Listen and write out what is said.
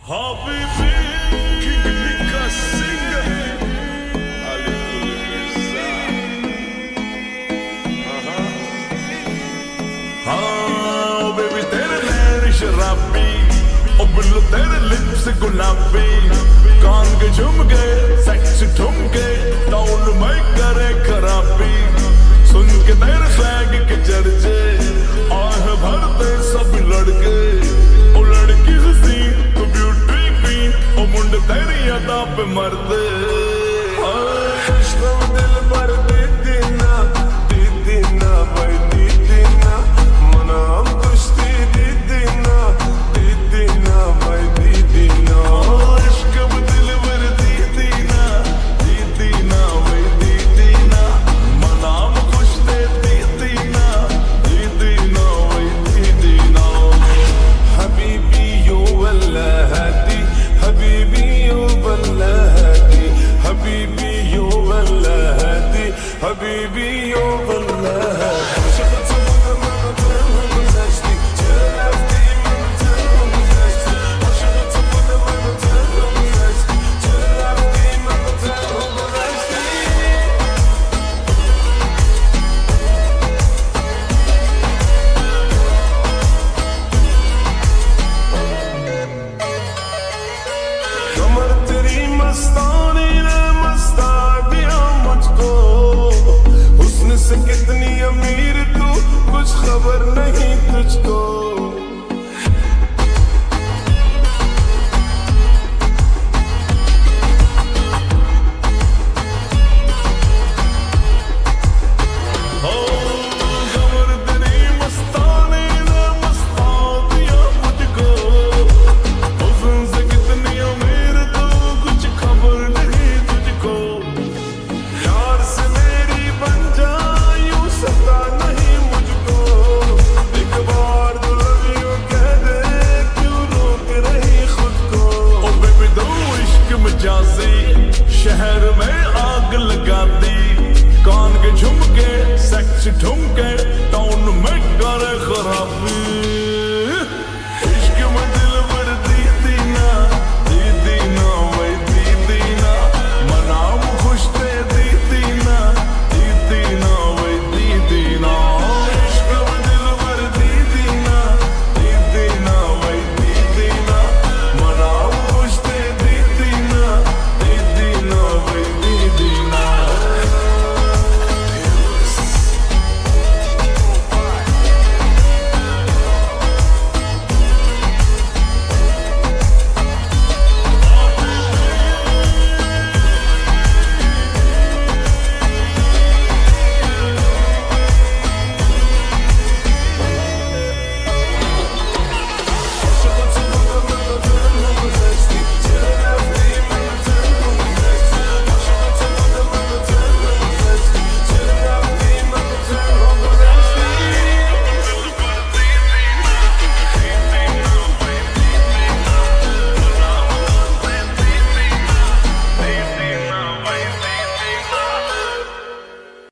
Habibi, King Mika singer, Ali Mirza. हाँ baby तेरे नैन शराबी, ओ बिल्लो तेरे लिप्स गुलाबी, कान के झुमके, सेक्स ठुमके, टाउन में करे खराबी, सुन के तेरे स्वैग के चर्चे, आह भरते सब लड़के, ओ लड़की हंसी, तू ब्यूटी क्वीन, ओ मुंडे तेरी अदा पे मरते, दिल भर दीदी ना भाई दीदी ना, मना हम कुश्ती दीदी ना भाई दीदी ना, इश्क में दिल भर दीदी ना भाई दीदी ना, मना हम कुश्ती दीदी ना भाई दीदी ना, हबीबी यो वल्ला हदी, हबीबी यो वल्ला हदी, हबीबी यो वल्ला हदी, हबीबी यो वल्ला हदी. कमर तेरी मस्तानी ने मस्ता दिया मुझको, हुस्न से कितनी अमीर तू कुछ खबर नहीं तुझको.